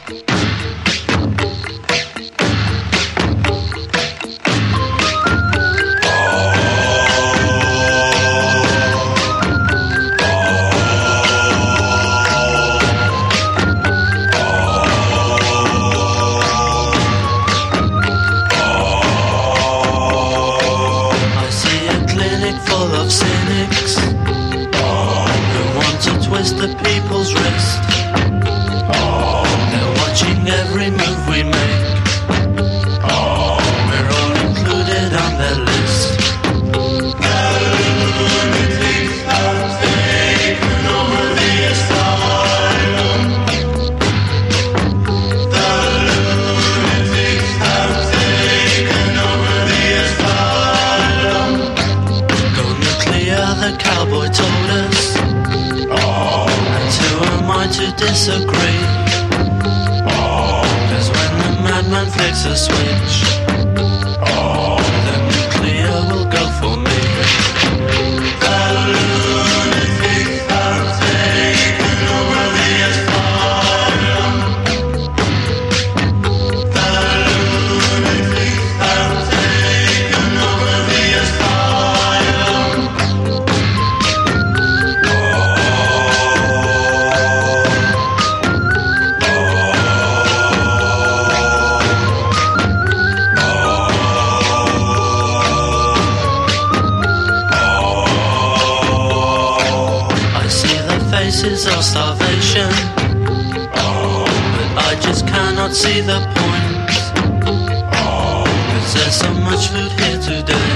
The people's wrist. They're watching every move we make. We're all included on their list. The lunatics have taken over the asylum. The lunatics have taken over the asylum. Go nuclear, the cowboy told us. To disagree, 'cause when the madman flicks a switch, the nuclear will go for me. The lunatics have taken over the asylum. The lunatics have taken over the asylum. Faces of starvation, but I just cannot see the point, 'cause there's so much food here today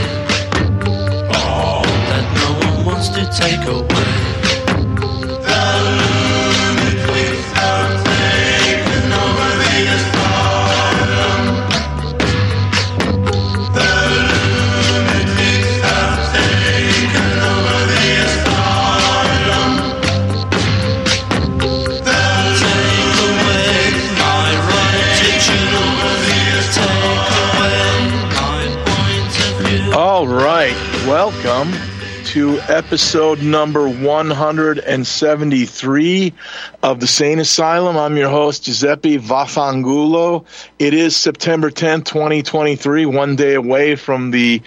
that no one wants to take away. The lunatics have taken over the asylum. The lunatics have taken over the asylum. All right, welcome to episode number 173 of the Sane Asylum. I'm your host, Giuseppe Vaffangulo. It is September 10th, 2023, one day away from the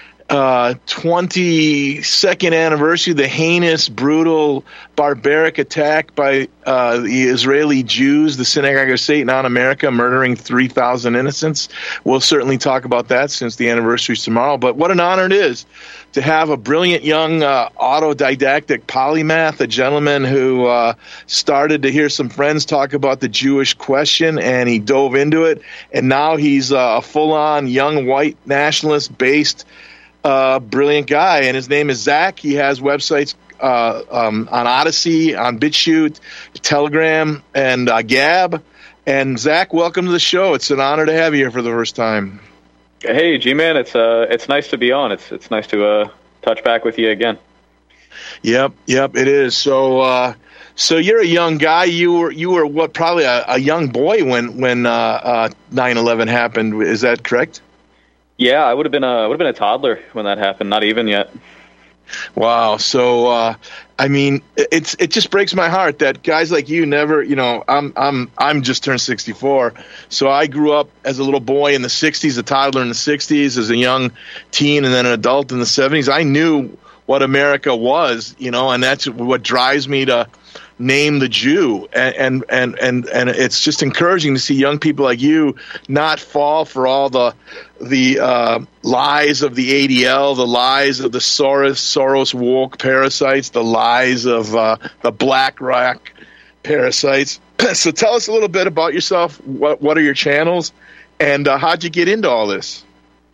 22nd anniversary, the heinous, brutal, barbaric attack by the Israeli Jews, the Synagogue of Satan on America, murdering 3,000 innocents. We'll certainly talk about that since the anniversary is tomorrow. But what an honor it is to have a brilliant young autodidactic polymath, a gentleman who started to hear some friends talk about the Jewish question, and he dove into it. And now he's a full-on young white nationalist-based brilliant guy, and his name is Zach. He has websites on Odyssey, on BitChute, Telegram, and Gab. And Zach, welcome to the show. It's an honor to have you here for the first time. Hey, G-Man, it's nice to be on. It's nice to touch back with you again. Yep, it is. So you're a young guy. You were what? Probably a young boy when 9/11 happened. Is that correct? Yeah, I would have been a toddler when that happened. Not even yet. Wow. So, I mean, it just breaks my heart that guys like you never, I'm just turned 64. So I grew up as a little boy in the 60s, a toddler in the 60s, as a young teen, and then an adult in the 70s. I knew what America was, and that's what drives me to name the Jew, and it's just encouraging to see young people like you not fall for all the lies of the ADL, the lies of the Soros woke parasites, the lies of the BlackRock parasites. So tell us a little bit about yourself. What are your channels, and how'd you get into all this?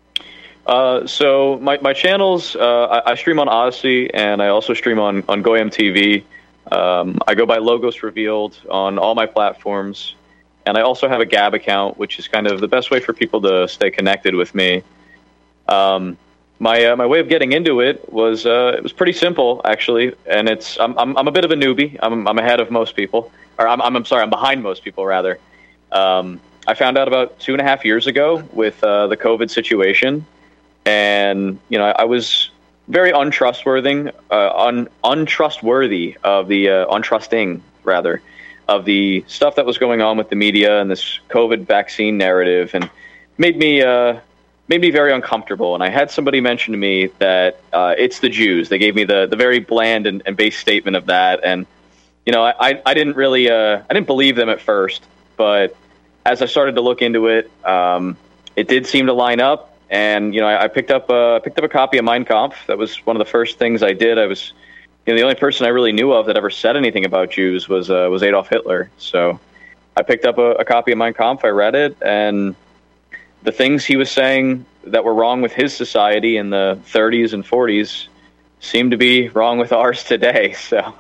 So my channels, I stream on Odyssey, and I also stream on GoAM TV. I go by Logos Revealed on all my platforms, and I also have a Gab account, which is kind of the best way for people to stay connected with me. My way of getting into it was pretty simple, actually, and I'm a bit of a newbie. I'm ahead of most people, or I'm behind most people rather. I found out about 2.5 years ago with the COVID situation, and I was very untrustworthy of the untrusting rather of the stuff that was going on with the media and this COVID vaccine narrative, and made me very uncomfortable. And I had somebody mention to me that it's the Jews. They gave me the very bland and base statement of that. And, I didn't really, I didn't believe them at first, but as I started to look into it, it did seem to line up. And, I picked up a copy of Mein Kampf. That was one of the first things I did. I was, the only person I really knew of that ever said anything about Jews was Adolf Hitler. So I picked up a copy of Mein Kampf. I read it, and the things he was saying that were wrong with his society in the 30s and 40s seem to be wrong with ours today. So,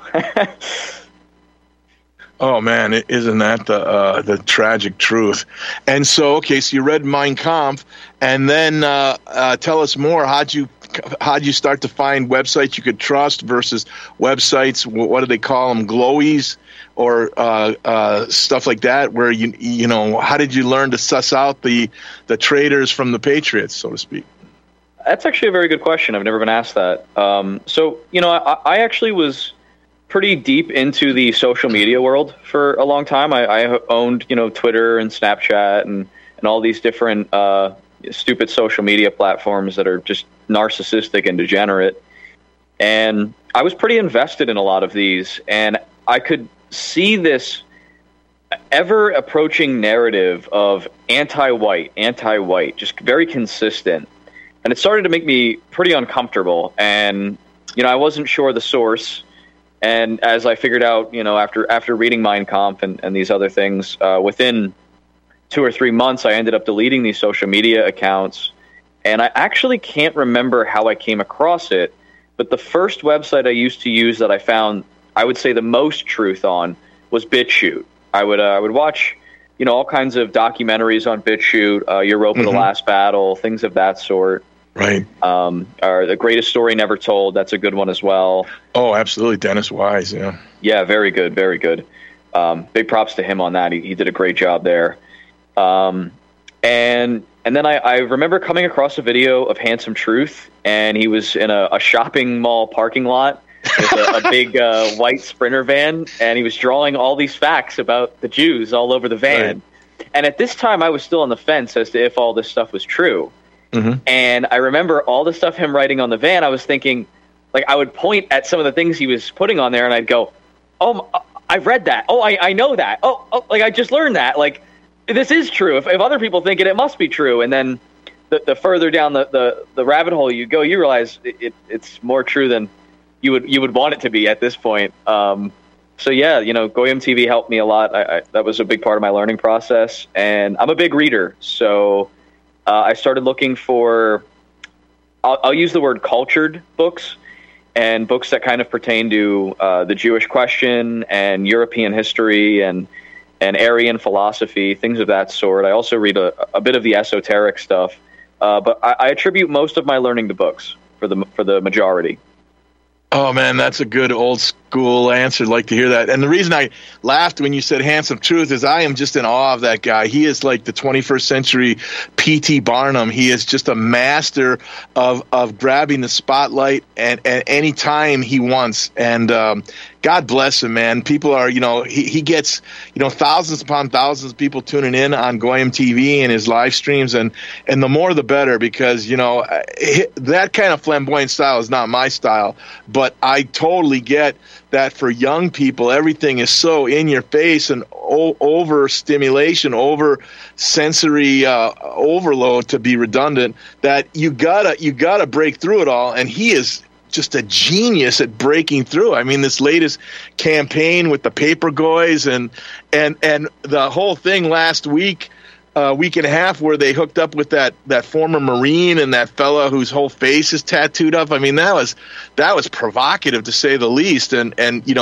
oh man, isn't that the tragic truth? And so, okay, so you read Mein Kampf, and then tell us more. How'd you start to find websites you could trust versus websites? What do they call them? Glowies or stuff like that? Where how did you learn to suss out the traitors from the patriots, so to speak? That's actually a very good question. I've never been asked that. I actually was pretty deep into the social media world for a long time. I owned, Twitter and Snapchat and all these different stupid social media platforms that are just narcissistic and degenerate. And I was pretty invested in a lot of these, and I could see this ever approaching narrative of anti-white, just very consistent. And it started to make me pretty uncomfortable. And, I wasn't sure the source. And as I figured out, after reading Mein Kampf and these other things, within 2 or 3 months, I ended up deleting these social media accounts. And I actually can't remember how I came across it, but the first website I used to use that I found, I would say, the most truth on was BitChute. I would watch, all kinds of documentaries on BitChute, Europa: The Last Battle, things of that sort. Right. Or The Greatest Story Never Told. That's a good one as well. Oh, absolutely. Dennis Wise. Yeah. Yeah. Very good. Very good. Big props to him on that. He did a great job there. And then I remember coming across a video of Handsome Truth, and he was in a shopping mall parking lot with a big white Sprinter van, and he was drawing all these facts about the Jews all over the van. Right. And at this time, I was still on the fence as to if all this stuff was true. Mm-hmm. And I remember all the stuff him writing on the van. I was thinking, I would point at some of the things he was putting on there, and I'd go, "Oh, I've read that. Oh, I know that. Oh, I just learned that. This is true. If other people think it must be true." And then the further down the rabbit hole you go, you realize it's more true than you would want it to be at this point. So yeah, Goyim TV helped me a lot. That was a big part of my learning process, and I'm a big reader, so I started looking for, I'll use the word cultured books, and books that kind of pertain to the Jewish question and European history and Aryan philosophy, things of that sort. I also read a bit of the esoteric stuff, but I attribute most of my learning to books for the majority. Oh man, that's a good old school answer. I'd like to hear that. And the reason I laughed when you said Handsome Truth is I am just in awe of that guy. He is like the 21st century P.T. Barnum. He is just a master of grabbing the spotlight and any time he wants. And God bless him, man. People are, he gets, thousands upon thousands of people tuning in on Goyim TV and his live streams, and the more the better, because, that kind of flamboyant style is not my style, but I totally get that for young people, everything is so in your face and over stimulation, over sensory overload, to be redundant, that you gotta break through it all. And he is just a genius at breaking through. I mean, this latest campaign with the paper goys and the whole thing last week, week and a half, where they hooked up with that former Marine and that fella whose whole face is tattooed up. I mean, that was provocative, to say the least. And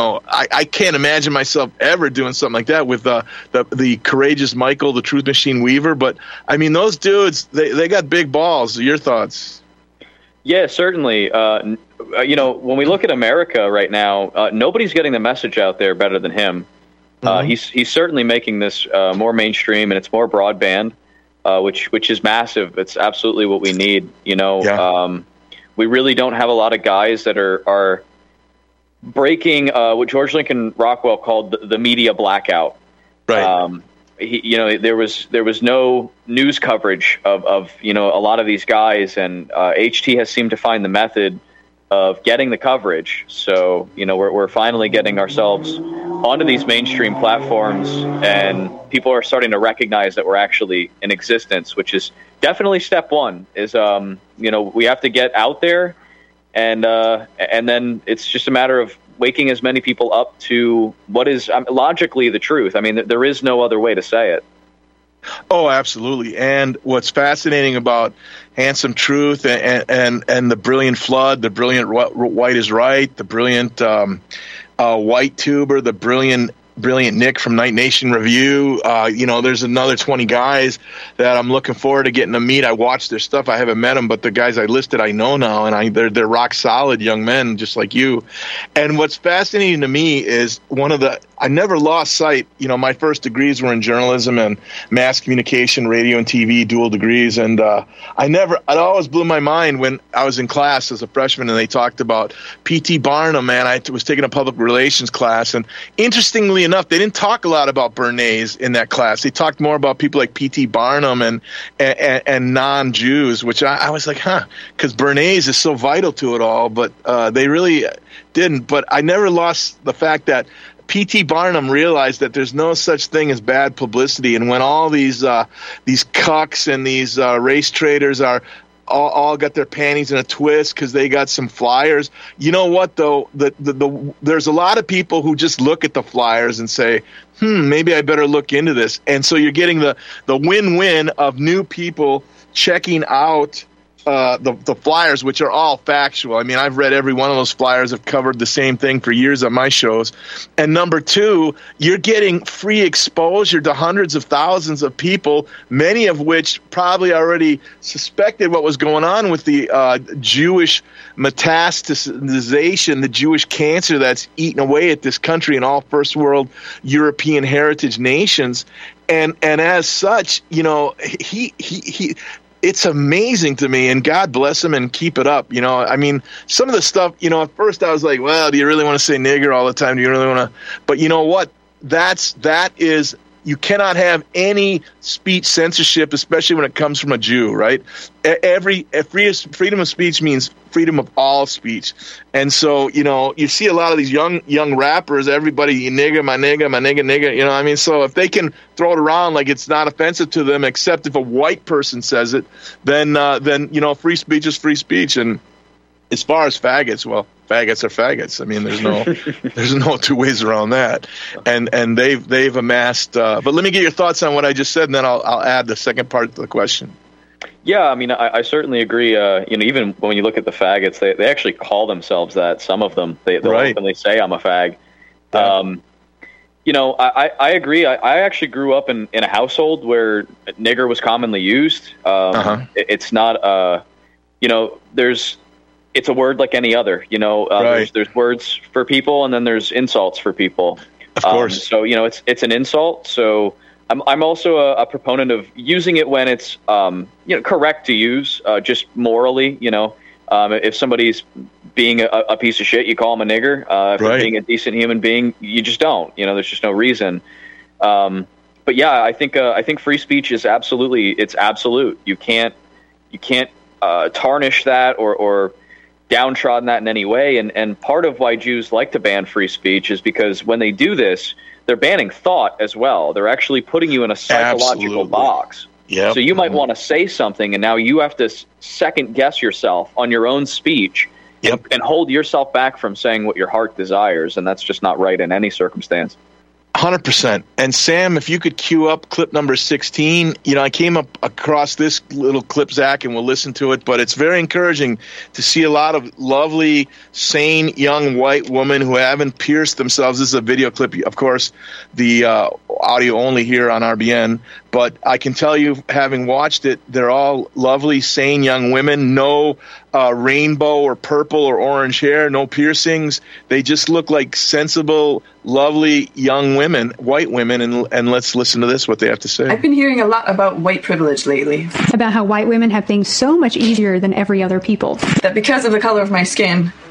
I can't imagine myself ever doing something like that with the courageous Michael, the Truth Machine Weaver. But I mean, those dudes, they got big balls. Your thoughts? Yeah, certainly. When we look at America right now, nobody's getting the message out there better than him. He's certainly making this more mainstream, and it's more broadband, which is massive. It's absolutely what we need. We really don't have a lot of guys that are breaking what George Lincoln Rockwell called the media blackout. Right. There was no news coverage of a lot of these guys, and HT has seemed to find the method of getting the coverage. So we're finally getting ourselves onto these mainstream platforms, and people are starting to recognize that we're actually in existence, which is definitely step one. Is we have to get out there, and then it's just a matter of waking as many people up to what is logically the truth. I mean, there is no other way to say it. Oh, absolutely. And what's fascinating about Handsome Truth and the brilliant Flood, the brilliant White is Right, the brilliant White Tuber, the brilliant Nick from Night Nation Review. There's another 20 guys that I'm looking forward to getting to meet. I watched their stuff. I haven't met them, but the guys I listed I know now, and they're rock solid young men just like you. And what's fascinating to me is I never lost sight. My first degrees were in journalism and mass communication, radio and TV, dual degrees. And it always blew my mind when I was in class as a freshman and they talked about P.T. Barnum, man. I was taking a public relations class. And interestingly enough, they didn't talk a lot about Bernays in that class. They talked more about people like P.T. Barnum and non-Jews, which I was like, because Bernays is so vital to it all. But they really didn't. But I never lost the fact that P.T. Barnum realized that there's no such thing as bad publicity, and when all these cucks and these race traders are all got their panties in a twist because they got some flyers. You know what, though? There's a lot of people who just look at the flyers and say, maybe I better look into this. And so you're getting the win-win of new people checking out the flyers, which are all factual. I mean, I've read every one of those flyers. I've covered the same thing for years on my shows. And number two, you're getting free exposure to hundreds of thousands of people, many of which probably already suspected what was going on with the Jewish metastasization, the Jewish cancer that's eaten away at this country and all first world European heritage nations. And as such, he it's amazing to me, and God bless him and keep it up. I mean, some of the stuff, at first I was like, well, do you really want to say nigger all the time? Do you really want to? But you know what? That is, you cannot have any speech censorship, especially when it comes from a Jew, right? Freedom of speech means freedom of all speech. And so, you see a lot of these young rappers, everybody, nigga, my nigga, nigga, I mean? So if they can throw it around like it's not offensive to them, except if a white person says it, then free speech is free speech. And as far as faggots, well, faggots are faggots. I mean, there's no two ways around that. And they've amassed. But let me get your thoughts on what I just said, and then I'll add the second part to the question. Yeah, I mean, I certainly agree. Even when you look at the faggots, they actually call themselves that. Some of them, they'll openly say, "I'm a fag." Yeah. I agree. I actually grew up in a household where nigger was commonly used. It's not. It's a word like any other. Right. There's words for people, and then there's insults for people. Of course. So it's an insult. So I'm also a proponent of using it when it's correct to use, just morally. If somebody's being a piece of shit, you call them a nigger. If they're being a decent human being, you just don't. There's just no reason. But yeah, I think free speech is it's absolute. You can't tarnish that or downtrodden that in any way. And part of why Jews like to ban free speech is because when they do this, they're banning thought as well. They're actually putting you in a psychological box. Yep. So you might want to say something, and now you have to second guess yourself on your own speech and hold yourself back from saying what your heart desires. And that's just not right in any circumstance. 100%. And Sam, if you could cue up clip number 16, I came across this little clip, Zach, and we'll listen to it, but it's very encouraging to see a lot of lovely, sane, young white women who haven't pierced themselves. This is a video clip, of course, the audio only here on RBN, but I can tell you, having watched it, they're all lovely, sane young women, no rainbow or purple or orange hair, no piercings. They just look like sensible, lovely young women, white women, and let's listen to this, what they have to say. I've been hearing a lot about white privilege lately. About how white women have things so much easier than every other people. That because of the color of my skin,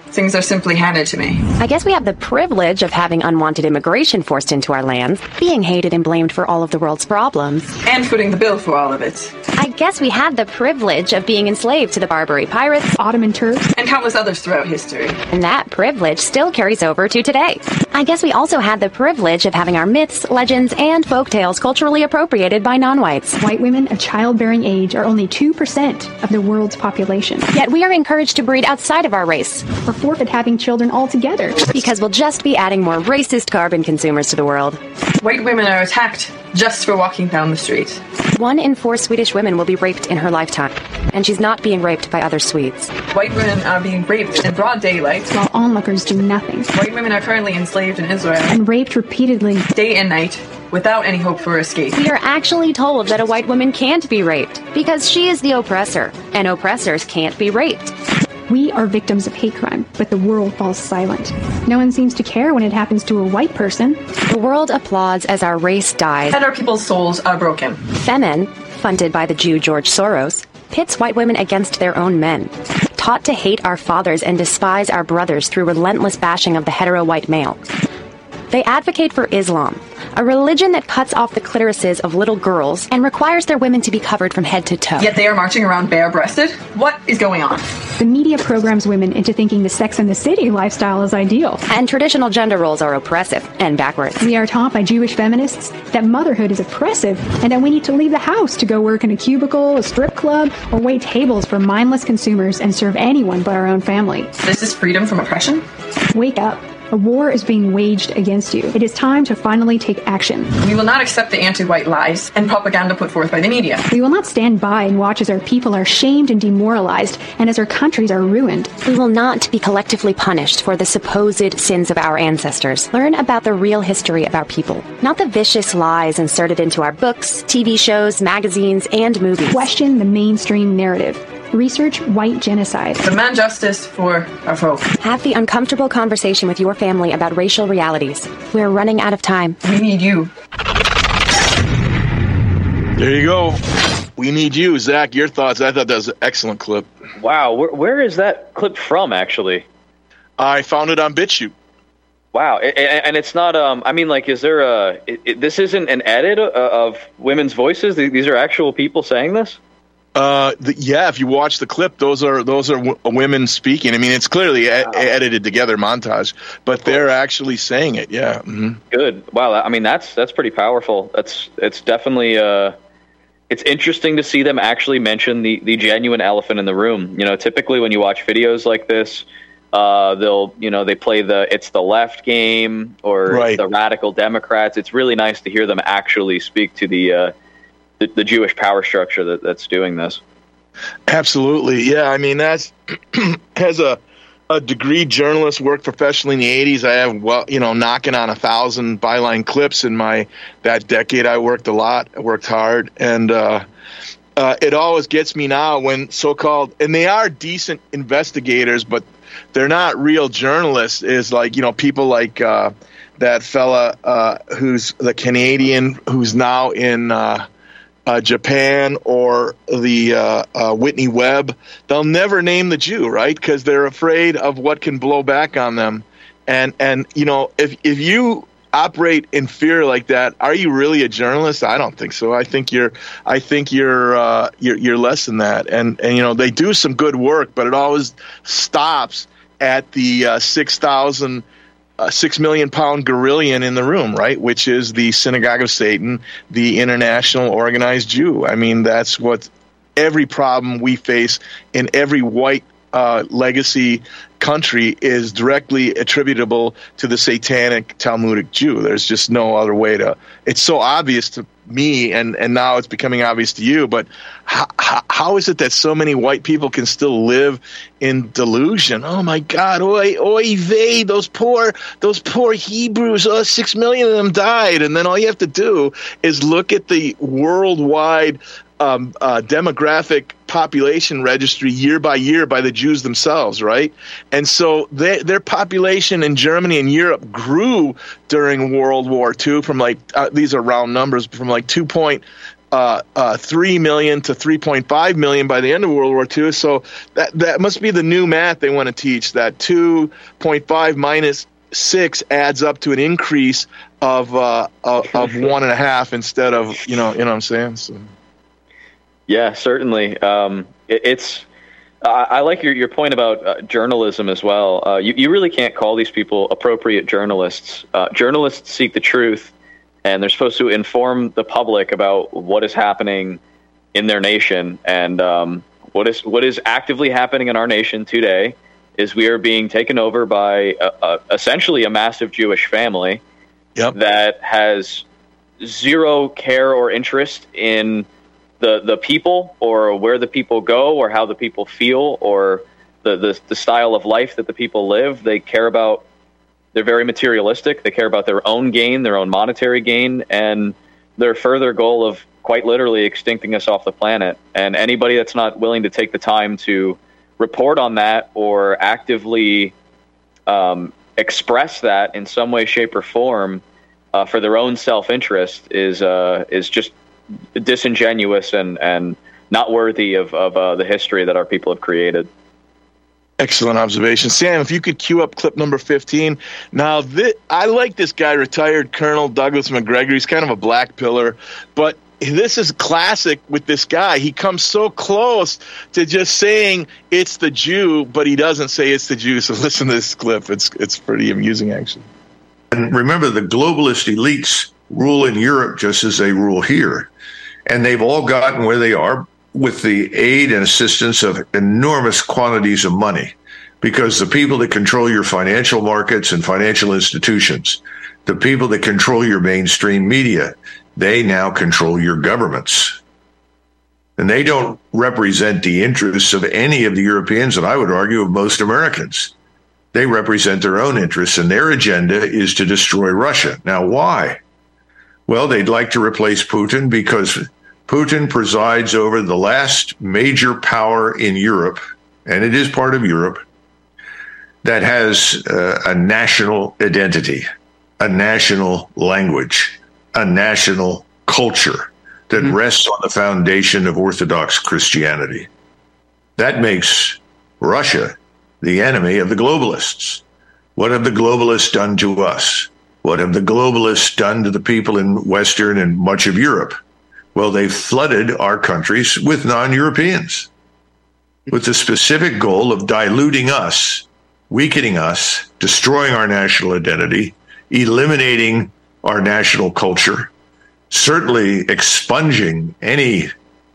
Things are simply handed to me. I guess we have the privilege of having unwanted immigration forced into our lands, being hated and blamed for all of the world's problems. And footing the bill for all of it. I guess we had the privilege of being enslaved to the Barbary pirates, Ottoman Turks, and countless others throughout history. and that privilege still carries over to today. I guess we also had the privilege of having our myths, legends, and folktales culturally appropriated by non-whites. white women of childbearing age are only 2% of the world's population. Yet we are encouraged to breed outside of our race, Or forfeit having children altogether. because we'll just be adding more racist carbon consumers to the world. White women are attacked just for walking down the street. 1 in 4 Swedish women will be raped in her lifetime, and she's not being raped by other Swedes. White women are being raped in broad daylight. While onlookers do nothing. White women are currently enslaved in Israel, And raped repeatedly. day and night, without any hope for escape. We are actually told that a white woman can't be raped because she is the oppressor, and oppressors can't be raped. We are victims of hate crime, but the world falls silent. No one seems to care when it happens to a white person. The world applauds as our race dies. And our people's souls are broken. Femen, funded by the Jew George Soros, pits white women against their own men. Taught to hate our fathers and despise our brothers through relentless bashing of the hetero-white male. They advocate for Islam, a religion that cuts off the clitorises of little girls and requires their women to be covered from head to toe. Yet they are marching around bare-breasted. What is going on? The media programs women into thinking the Sex and the City lifestyle is ideal. And traditional gender roles are oppressive and backwards. We are taught by Jewish feminists that motherhood is oppressive and that we need to leave the house to go work in a cubicle, a strip club, or wait tables for mindless consumers and serve anyone but our own family. This is freedom from oppression? Wake up. A war is being waged against you. It is time to finally take action. We will not accept the anti-white lies and propaganda put forth by the media. We will not stand by and watch as our people are shamed and demoralized and as our countries are ruined. We will not be collectively punished for the supposed sins of our ancestors. Learn about the real history of our people, not the vicious lies inserted into our books, TV shows, magazines, and movies. Question the mainstream narrative. Research white genocide. Demand justice for our folk. Have the uncomfortable conversation with your family about racial realities. We're running out of time. We need you. There you go. We need you. Zach, your thoughts. I thought that was an excellent clip. Wow, where is that clip from, actually? I found it on BitChute. Wow, and it's not. I mean, like, is there this isn't an edit of women's voices? These are actual people saying this. Yeah, if you watch the clip, those are women speaking. I mean, it's clearly edited together montage, but they're actually saying it. Yeah. Mm-hmm. Good. Wow. I mean, that's pretty powerful. It's definitely it's interesting to see them actually mention the genuine elephant in the room. You know, typically when you watch videos like this, they play it's the left game or the radical Democrats. It's really nice to hear them actually speak to the Jewish power structure that's doing this. Absolutely. Yeah. I mean, that's as a degree journalist, worked professionally in the 80s. I have, knocking on 1,000 byline clips in that decade. I worked a lot. I worked hard. And it always gets me now when so-called, and they are decent investigators, but they're not real journalists, is like, people like that fella who's the Canadian who's now in Japan, or the Whitney Webb. They'll never name the Jew, right? Because they're afraid of what can blow back on them. And if you operate in fear like that, are you really a journalist? I don't think so. I think you're less than that. And they do some good work, but it always stops at the 6 million pound gorillion in the room, right? Which is the synagogue of Satan, the international organized Jew. I mean, that's what every problem we face in every white legacy country is directly attributable to the satanic Talmudic Jew. There's just no other way to. It's so obvious to me, and now it's becoming obvious to you. But how is it that so many white people can still live in delusion? Oh my God! Oy vey! Those poor Hebrews. 6 million of them died, and then all you have to do is look at the worldwide demographic population registry year by year by the Jews themselves, right? And so their population in Germany and Europe grew during World War II from these are round numbers, from 2.3 million to 3.5 million by the end of World War II. So that must be the new math they want to teach, that 2.5 minus 6 adds up to an increase of 1.5 instead of, you know what I'm saying? So. Yeah, certainly. I like your point about journalism as well. You really can't call these people appropriate journalists. Journalists seek the truth, and they're supposed to inform the public about what is happening in their nation. And what is actively happening in our nation today is we are being taken over by essentially a massive Jewish family that has zero care or interest in the people, or where the people go, or how the people feel, or the style of life that the people live. They're very materialistic. They care about their own gain, their own monetary gain, and their further goal of quite literally extincting us off the planet. And anybody that's not willing to take the time to report on that or actively express that in some way, shape, or form for their own self-interest is just disingenuous and not worthy of the history that our people have created. Excellent observation. Sam, if you could cue up clip number 15. Now, I like this guy, retired Colonel Douglas Macgregor. He's kind of a black pillar, but this is classic with this guy. He comes so close to just saying it's the Jew, but he doesn't say it's the Jew. So listen to this clip. It's pretty amusing, actually. And remember, the globalist elites rule in Europe just as they rule here. And they've all gotten where they are with the aid and assistance of enormous quantities of money, because the people that control your financial markets and financial institutions, the people that control your mainstream media, they now control your governments. And they don't represent the interests of any of the Europeans, and I would argue of most Americans. They represent their own interests, and their agenda is to destroy Russia. Now, why? Well, they'd like to replace Putin because Putin presides over the last major power in Europe, and it is part of Europe, that has a national identity, a national language, a national culture that rests on the foundation of Orthodox Christianity. That makes Russia the enemy of the globalists. What have the globalists done to us? What have the globalists done to the people in Western and much of Europe? Well, they've flooded our countries with non-Europeans with the specific goal of diluting us, weakening us, destroying our national identity, eliminating our national culture, certainly expunging any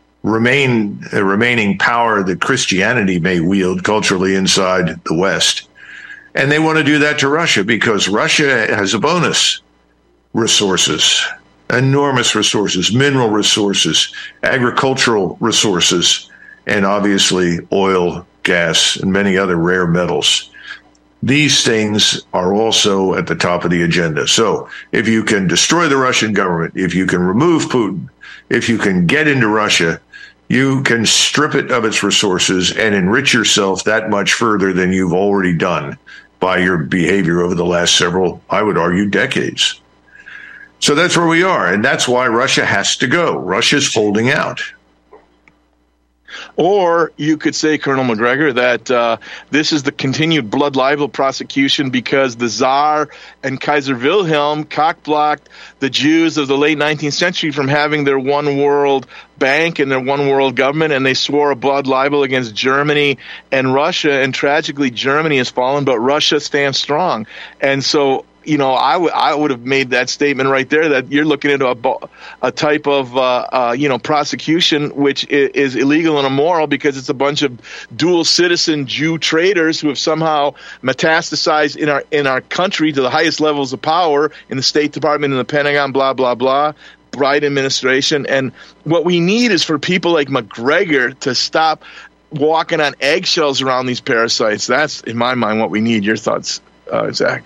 remaining power that Christianity may wield culturally inside the West. And they want to do that to Russia because Russia has a bonus: resources, enormous resources, mineral resources, agricultural resources, and obviously oil, gas, and many other rare metals. These things are also at the top of the agenda. So if you can destroy the Russian government, if you can remove Putin, if you can get into Russia, you can strip it of its resources and enrich yourself that much further than you've already done by your behavior over the last several, I would argue, decades. So that's where we are, and that's why Russia has to go. Russia's holding out. Or you could say, Colonel Macgregor, that this is the continued blood libel prosecution because the Tsar and Kaiser Wilhelm cock-blocked the Jews of the late 19th century from having their one world bank and their one world government, and they swore a blood libel against Germany and Russia, and tragically Germany has fallen, but Russia stands strong. And so, you know, I would have made that statement right there that you're looking into a type of prosecution which is illegal and immoral because it's a bunch of dual citizen Jew traitors who have somehow metastasized in our country to the highest levels of power in the State Department and the Pentagon, blah blah blah, Biden administration. And what we need is for people like Macgregor to stop walking on eggshells around these parasites. That's, in my mind, what we need. Your thoughts, Zach?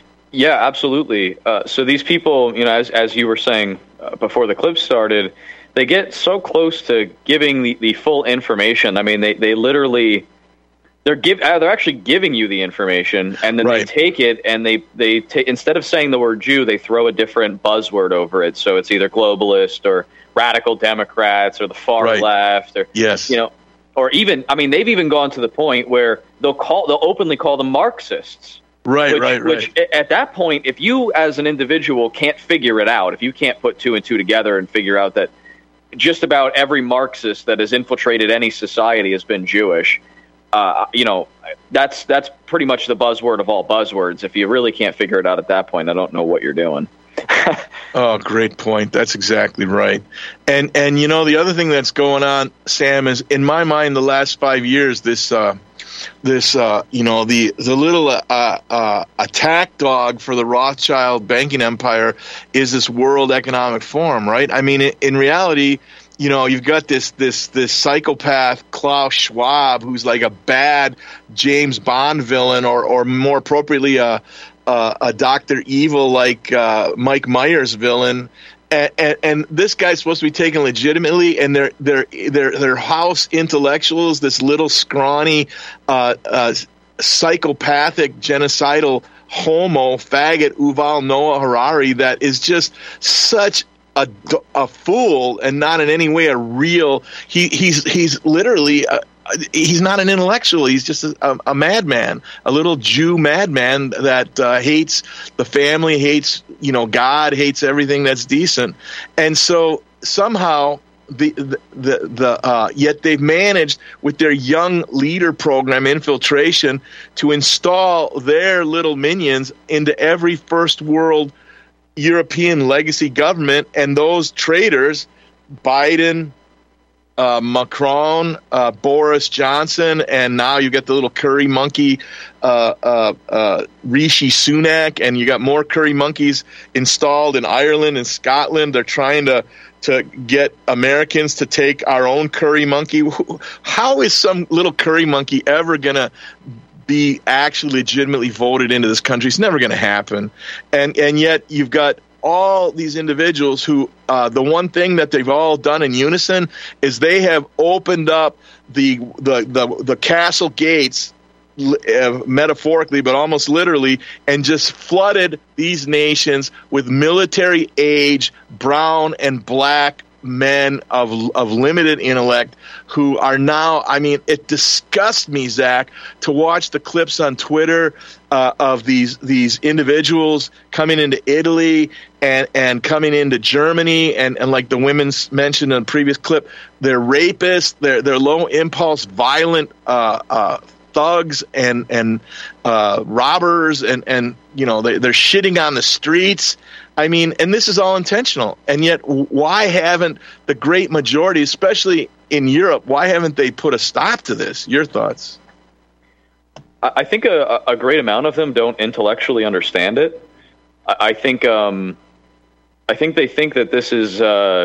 Yeah, absolutely. So these people, you know, as you were saying before the clip started, they get so close to giving the full information. I mean, they literally they're actually giving you the information, and then they take it and they instead of saying the word Jew, they throw a different buzzword over it. So it's either globalist or radical Democrats or the far left, or or even, I mean, they've even gone to the point where they'll openly call them Marxists. Which at that point, if you as an individual can't figure it out, if you can't put two and two together and figure out that just about every Marxist that has infiltrated any society has been Jewish, that's pretty much the buzzword of all buzzwords. If you really can't figure it out at that point, I don't know what you're doing. Oh, great point. That's exactly right. And the other thing that's going on, Sam, is in my mind the last 5 years, the little attack dog for the Rothschild banking empire is this World Economic Forum, right? I mean, in reality, you've got this psychopath Klaus Schwab, who's like a bad James Bond villain, or more appropriately, a Dr. Evil like Mike Myers villain. And this guy's supposed to be taken legitimately, and they're house intellectuals, this little scrawny, psychopathic, genocidal homo faggot Yuval Noah Harari that is just such a fool and not in any way a real. He's literally. He's not an intellectual. He's just a madman, a little Jew madman that hates the family, hates God, hates everything that's decent, and so somehow yet they've managed with their young leader program infiltration to install their little minions into every first world European legacy government, and those traitors, Biden, Macron, Boris Johnson, and now you get the little curry monkey, Rishi Sunak, and you got more curry monkeys installed in Ireland and Scotland. They're trying to get Americans to take our own curry monkey. How is some little curry monkey ever going to be actually legitimately voted into this country? It's never going to happen. And yet you've got all these individuals who the one thing that they've all done in unison is they have opened up the castle gates, metaphorically but almost literally, and just flooded these nations with military age brown and black men of limited intellect who are now, I mean, it disgusts me, Zach, to watch the clips on Twitter of these individuals coming into Italy and coming into Germany, and like the women's mentioned in the previous clip, they're rapists, they're low impulse, violent thugs and robbers, and they're shitting on the streets. I mean, and this is all intentional. And yet, why haven't the great majority, especially in Europe, why haven't they put a stop to this? Your thoughts? I think a great amount of them don't intellectually understand it. I think they think that this is,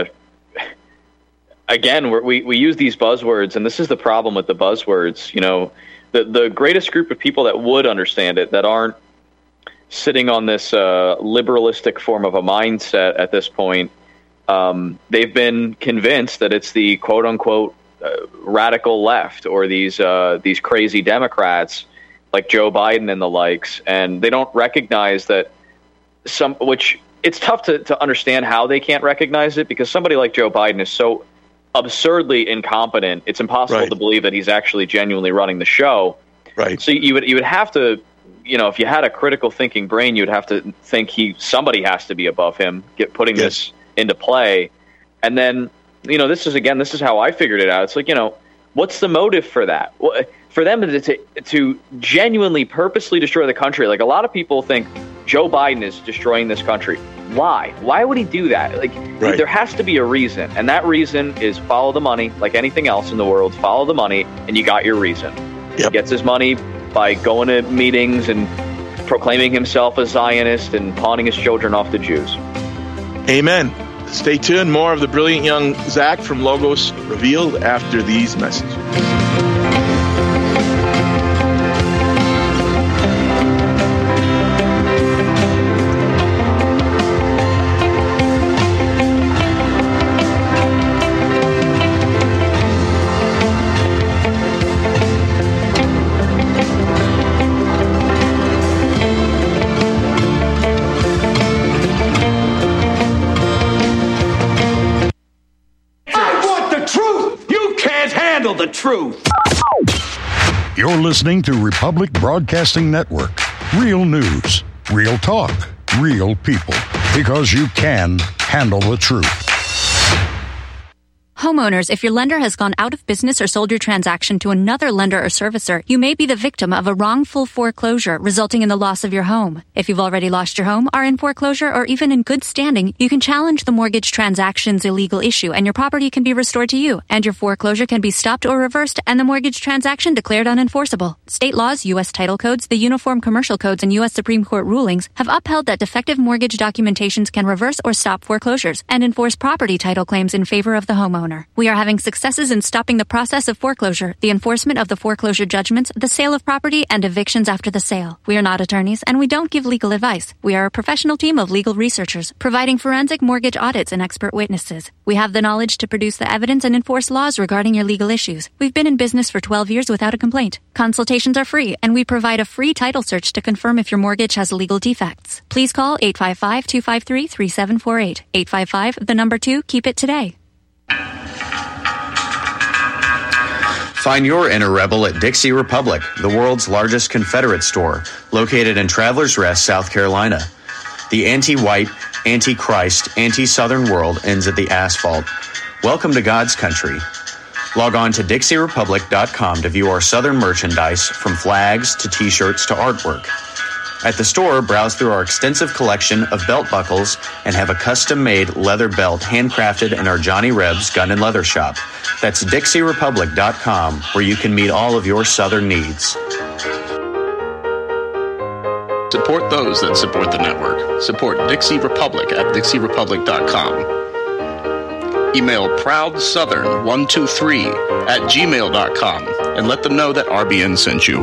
again, we use these buzzwords, and this is the problem with the buzzwords. The greatest group of people that would understand it, that aren't sitting on this liberalistic form of a mindset at this point, they've been convinced that it's the quote unquote radical left, or these crazy Democrats like Joe Biden and the likes, and they don't recognize that which it's tough to understand how they can't recognize it, because somebody like Joe Biden is so absurdly incompetent. It's impossible to believe that he's actually genuinely running the show. Right. So you would have to, if you had a critical thinking brain, you'd have to think somebody has to be above him, putting this into play. And then, this is how I figured it out. It's like, what's the motive for that? For them to genuinely, purposely destroy the country. Like, a lot of people think Joe Biden is destroying this country. Why? Why would he do that? There has to be a reason, and that reason is follow the money. Like anything else in the world, follow the money, and you got your reason. Yep. He gets his money by going to meetings and proclaiming himself a Zionist and pawning his children off to Jews. Amen. Stay tuned. More of the brilliant young Zach from Logos Revealed after these messages. handle the truth. You're listening to Republic Broadcasting Network. Real news, real talk, real people. Because you can handle the truth. Homeowners, if your lender has gone out of business or sold your transaction to another lender or servicer, you may be the victim of a wrongful foreclosure resulting in the loss of your home. If you've already lost your home, are in foreclosure, or even in good standing, you can challenge the mortgage transaction's illegal issue and your property can be restored to you, and your foreclosure can be stopped or reversed and the mortgage transaction declared unenforceable. State laws, U.S. title codes, the Uniform Commercial Codes, and U.S. Supreme Court rulings have upheld that defective mortgage documentations can reverse or stop foreclosures and enforce property title claims in favor of the homeowner. We are having successes in stopping the process of foreclosure, the enforcement of the foreclosure judgments, the sale of property, and evictions after the sale. We are not attorneys, and we don't give legal advice. We are a professional team of legal researchers, providing forensic mortgage audits and expert witnesses. We have the knowledge to produce the evidence and enforce laws regarding your legal issues. We've been in business for 12 years without a complaint. Consultations are free, and we provide a free title search to confirm if your mortgage has legal defects. Please call 855-253-3748. 855, 2, keep it today. Find your inner rebel at Dixie Republic, the world's largest Confederate store, located in Travelers Rest, South Carolina. The anti-white, anti-Christ, anti-Southern world ends at the asphalt. Welcome to God's country. Log on to DixieRepublic.com to view our Southern merchandise, from flags to T-shirts to artwork. At the store, browse through our extensive collection of belt buckles and have a custom-made leather belt handcrafted in our Johnny Rebs Gun and Leather Shop. That's DixieRepublic.com, where you can meet all of your Southern needs. Support those that support the network. Support Dixie Republic at DixieRepublic.com. Email ProudSouthern123@gmail.com and let them know that RBN sent you.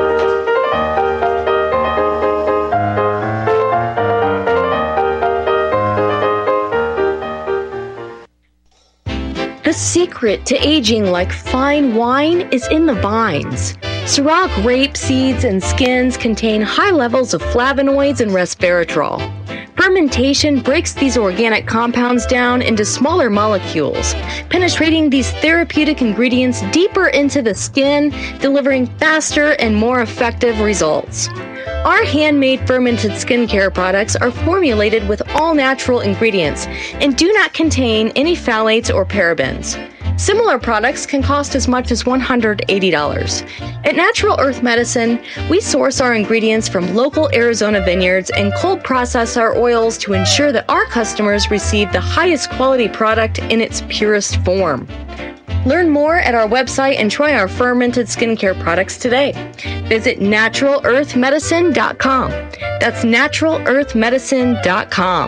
The secret to aging like fine wine is in the vines. Syrah grape seeds and skins contain high levels of flavonoids and resveratrol. Fermentation breaks these organic compounds down into smaller molecules, penetrating these therapeutic ingredients deeper into the skin, delivering faster and more effective results. Our handmade fermented skincare products are formulated with all-natural ingredients and do not contain any phthalates or parabens. Similar products can cost as much as $180. At Natural Earth Medicine, we source our ingredients from local Arizona vineyards and cold process our oils to ensure that our customers receive the highest quality product in its purest form. Learn more at our website and try our fermented skincare products today. Visit NaturalEarthMedicine.com. That's NaturalEarthMedicine.com.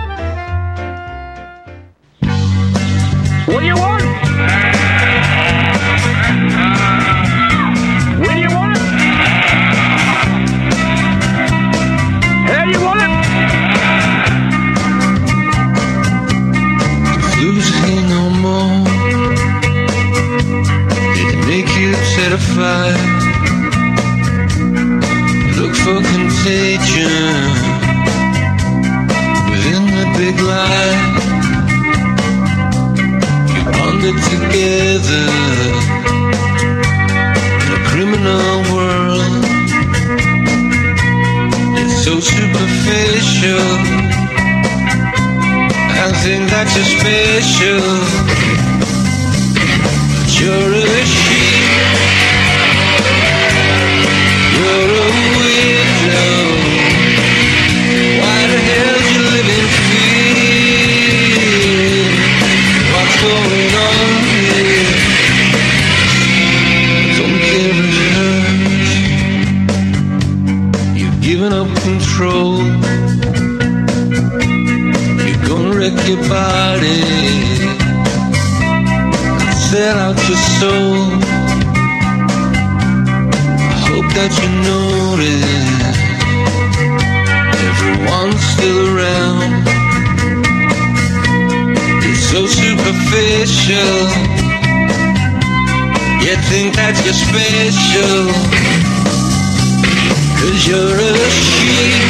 What do you want? When do you want it? How do you want it? The flu's here no more. It'll make you terrified. Look for contagion within the big lie. Bonded together in a criminal world. It's so superficial. I think that you're special. But you're a sheep. You're a widow. Why the hell you living free? What's going on here? Don't care if it hurts. You've given up control. You're gonna wreck your body and sell out your soul. I hope that you notice everyone's still around. So superficial. You think that you're special, 'cause you're a sheep.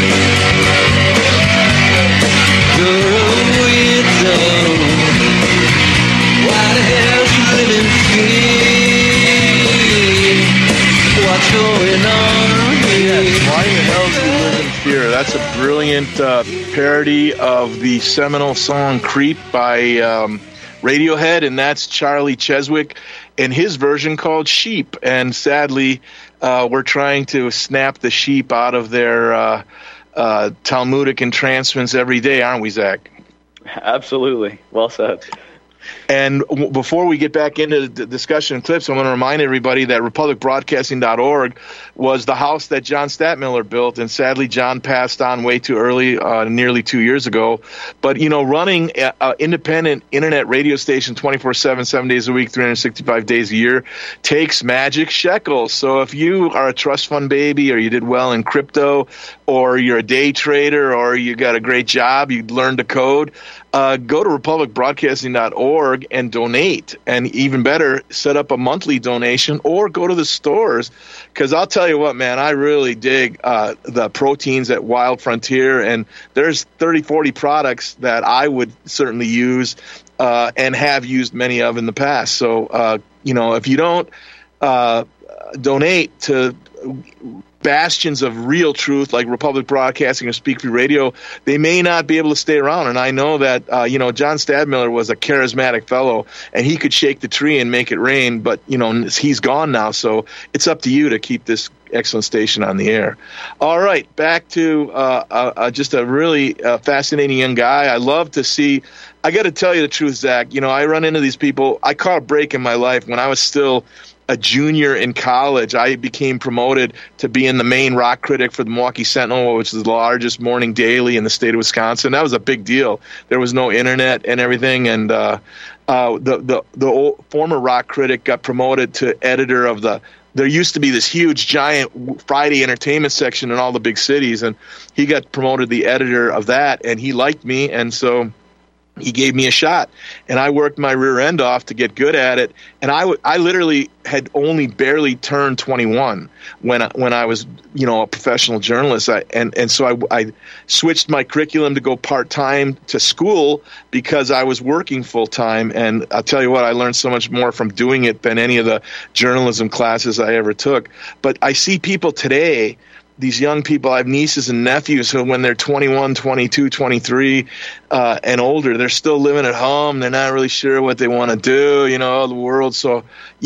You're a widow. Why the hell you living free? That's a brilliant parody of the seminal song Creep by Radiohead, and that's Charlie Cheswick and his version called Sheep. And sadly, we're trying to snap the sheep out of their Talmudic entrancements every day, aren't we, Zach? Absolutely. Well said. And before we get back into the discussion and clips, I want to remind everybody that republicbroadcasting.org was the house that John Stadtmiller built, and sadly John passed on way too early, nearly 2 years ago. But, you know, running an independent internet radio station 24/7, 7 days a week, 365 days a year takes magic shekels. So if you are a trust fund baby, or you did well in crypto, or you're a day trader, or you got a great job, you learned to code, go to republicbroadcasting.org and donate, and even better, set up a monthly donation or go to the stores, because I'll tell you what, man, I really dig the proteins at Wild Frontier, and there's 30-40 products that I would certainly use and have used many of in the past. So, you know, if you don't donate to bastions of real truth like Republic Broadcasting or Speak Free Radio, they may not be able to stay around. And I know that, you know, John Stadtmiller was a charismatic fellow, and he could shake the tree and make it rain, but, you know, he's gone now. So it's up to you to keep this excellent station on the air. All right, back to just a really fascinating young guy. I love to see, I got to tell you the truth, Zach, you know, I run into these people. I caught a break in my life when I was still a junior in college. I became promoted to being the main rock critic for the Milwaukee Sentinel, which is the largest morning daily in the state of Wisconsin. That was a big deal. There was no internet and everything, and the old, former rock critic got promoted to editor of the. There used to be this huge, giant Friday entertainment section in all the big cities, and he got promoted the editor of that, and he liked me, and so he gave me a shot, and I worked my rear end off to get good at it. And I literally had only barely turned 21 when I was, you know, a professional journalist. So I switched my curriculum to go part-time to school because I was working full-time. And I'll tell you what, I learned so much more from doing it than any of the journalism classes I ever took. But I see people today, these young people, I have nieces and nephews who, when they're 21, 22, 23, and older, they're still living at home. They're not really sure what they want to do, you know, the world. So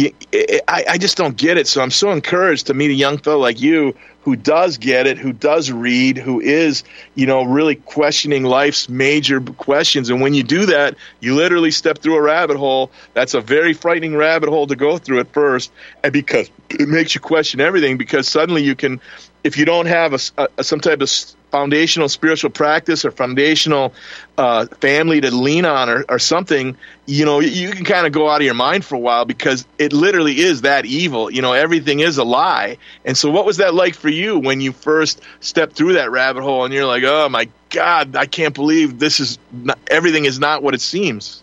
I just don't get it. So I'm so encouraged to meet a young fellow like you who does get it, who does read, who is, you know, really questioning life's major questions. And when you do that, you literally step through a rabbit hole. That's a very frightening rabbit hole to go through at first, and because it makes you question everything, because suddenly you can, if you don't have some type of foundational spiritual practice or foundational family to lean on or something, you know, you can kind of go out of your mind for a while, because it literally is that evil. You know, everything is a lie. And so what was that like for you when you first stepped through that rabbit hole and you're like, oh my God, I can't believe this is not, everything is not what it seems?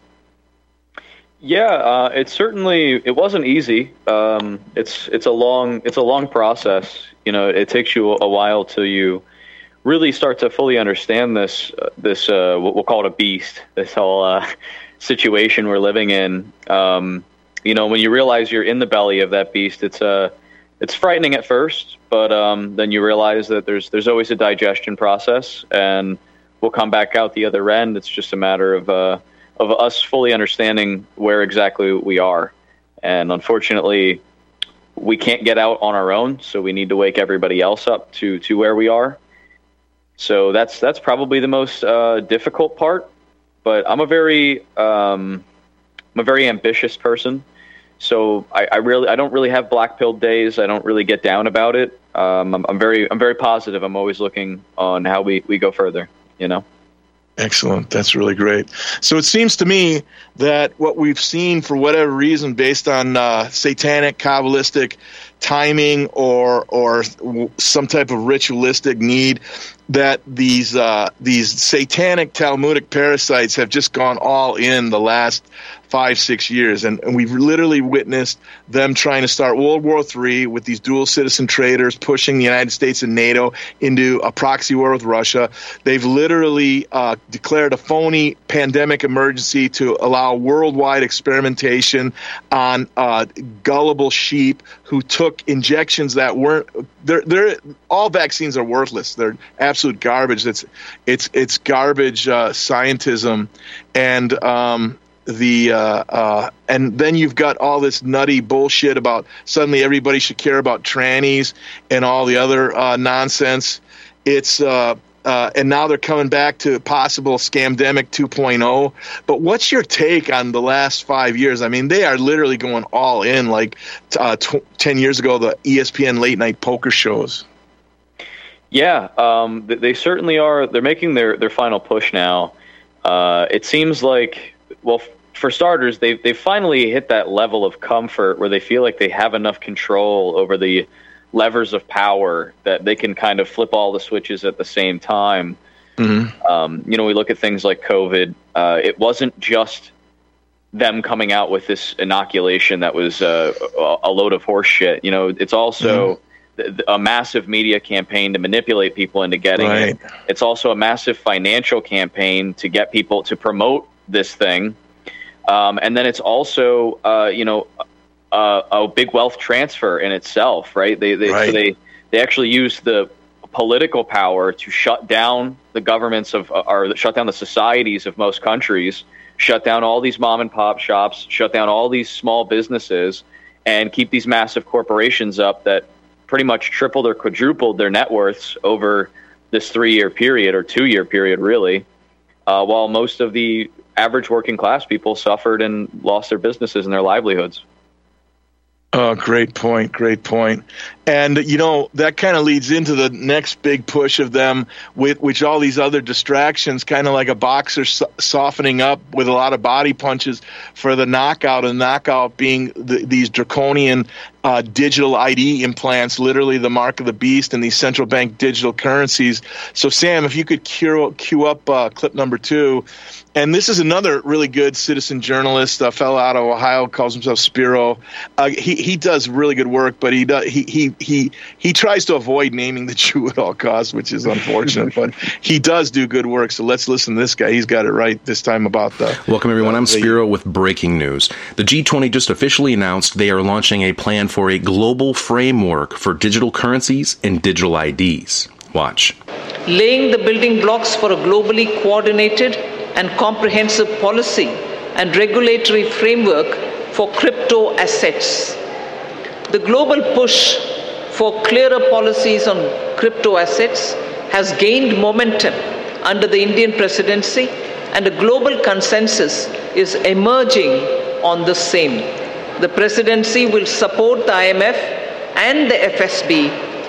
Yeah, it wasn't easy. It's a long process. You know, it takes you a while till you really start to fully understand this what we'll call it a beast, this whole situation we're living in. You know, when you realize you're in the belly of that beast, it's frightening at first, but then you realize that there's always a digestion process, and we'll come back out the other end. It's just a matter of us fully understanding where exactly we are. And unfortunately, we can't get out on our own, so we need to wake everybody else up to where we are. So that's probably the most difficult part. But I'm a very ambitious person, so I don't really have black pill days. I don't really get down about it. I'm very positive. I'm always looking on how we go further, you know. Excellent. That's really great. So it seems to me that what we've seen, for whatever reason, based on satanic, Kabbalistic timing or some type of ritualistic need, that these satanic Talmudic parasites have just gone all in the last 5-6 years, and we've literally witnessed them trying to start World War III with these dual citizen traitors pushing the United States and NATO into a proxy war with Russia. They've literally declared a phony pandemic emergency to allow worldwide experimentation on gullible sheep who took took injections that weren't. They're all vaccines are worthless. They're absolute garbage. It's garbage scientism, and and then you've got all this nutty bullshit about suddenly everybody should care about trannies and all the other nonsense. It's and now they're coming back to possible scamdemic 2.0. But what's your take on the last 5 years? I mean, they are literally going all in, like 10 years ago, the ESPN late night poker shows. Yeah, they certainly are. They're making their final push now. It seems like, well, for starters, they've finally hit that level of comfort where they feel like they have enough control over the levers of power that they can kind of flip all the switches at the same time. Mm-hmm. We look at things like COVID. It wasn't just them coming out with this inoculation that was a load of horse shit. It's also a massive media campaign to manipulate people into getting it. It's also a massive financial campaign to get people to promote this thing. And then it's also, a big wealth transfer in itself, right? They actually use the political power to shut down the governments or shut down the societies of most countries, shut down all these mom and pop shops, shut down all these small businesses, and keep these massive corporations up that pretty much tripled or quadrupled their net worths over this 3-year period or 2-year period, really, while most of the average working class people suffered and lost their businesses and their livelihoods. Oh, great point. Great point. And, that kind of leads into the next big push of them, which all these other distractions, kind of like a boxer softening up with a lot of body punches for the knockout, and knockout being these draconian digital ID implants, literally the mark of the beast, and these central bank digital currencies. So, Sam, if you could cue up clip number 2. And this is another really good citizen journalist, a fellow out of Ohio, calls himself Spiro. He does really good work, but he tries to avoid naming the Jew at all costs, which is unfortunate. But he does do good work. So let's listen to this guy. He's got it right this time about the. Welcome, everyone. I'm Spiro with breaking news. The G20 just officially announced they are launching a plan for a global framework for digital currencies and digital IDs. Watch. Laying the building blocks for a globally coordinated and comprehensive policy and regulatory framework for crypto assets. The global push for clearer policies on crypto assets has gained momentum under the Indian presidency, and a global consensus is emerging on the same. The presidency will support the IMF and the FSB,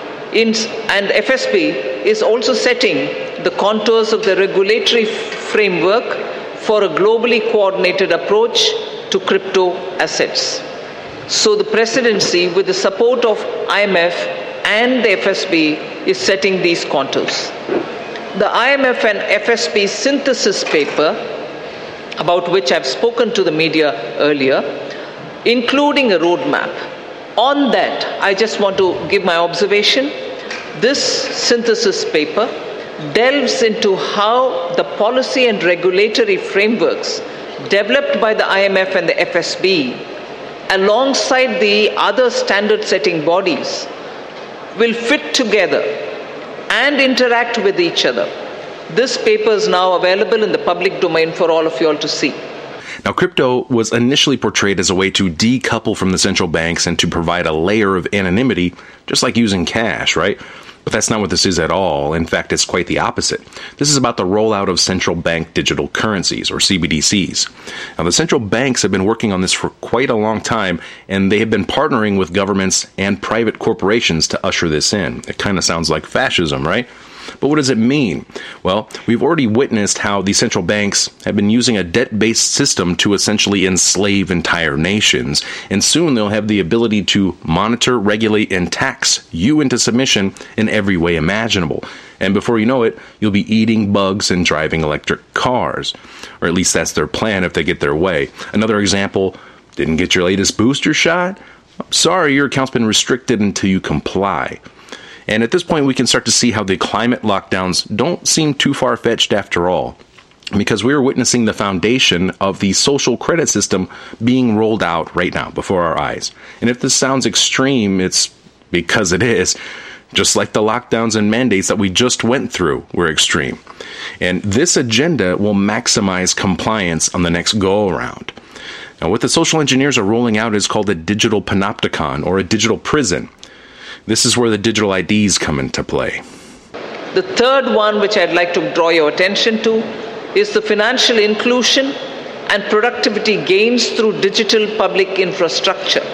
and FSB is also setting the contours of the regulatory framework for a globally coordinated approach to crypto assets. So the presidency, with the support of IMF and the FSB, is setting these contours. The IMF and FSB synthesis paper, about which I've spoken to the media earlier, including a roadmap. On that, I just want to give my observation. This synthesis paper delves into how the policy and regulatory frameworks developed by the IMF and the FSB, alongside the other standard-setting bodies, will fit together and interact with each other. This paper is now available in the public domain for all of you all to see. Now, crypto was initially portrayed as a way to decouple from the central banks and to provide a layer of anonymity, just like using cash, right? But that's not what this is at all. In fact, it's quite the opposite. This is about the rollout of central bank digital currencies, or CBDCs. Now, the central banks have been working on this for quite a long time, and they have been partnering with governments and private corporations to usher this in. It kind of sounds like fascism, right? But what does it mean? Well, we've already witnessed how the central banks have been using a debt-based system to essentially enslave entire nations, and soon they'll have the ability to monitor, regulate, and tax you into submission in every way imaginable. And before you know it, you'll be eating bugs and driving electric cars. Or at least that's their plan if they get their way. Another example, didn't get your latest booster shot? Sorry, your account's been restricted until you comply. And at this point, we can start to see how the climate lockdowns don't seem too far-fetched after all. because we are witnessing the foundation of the social credit system being rolled out right now before our eyes. And if this sounds extreme, it's because it is. Just like the lockdowns and mandates that we just went through were extreme. And this agenda will maximize compliance on the next go-around. Now, what the social engineers are rolling out is called a digital panopticon, or a digital prison. This is where the digital IDs come into play. The third one, which I'd like to draw your attention to, is the financial inclusion and productivity gains through digital public infrastructure.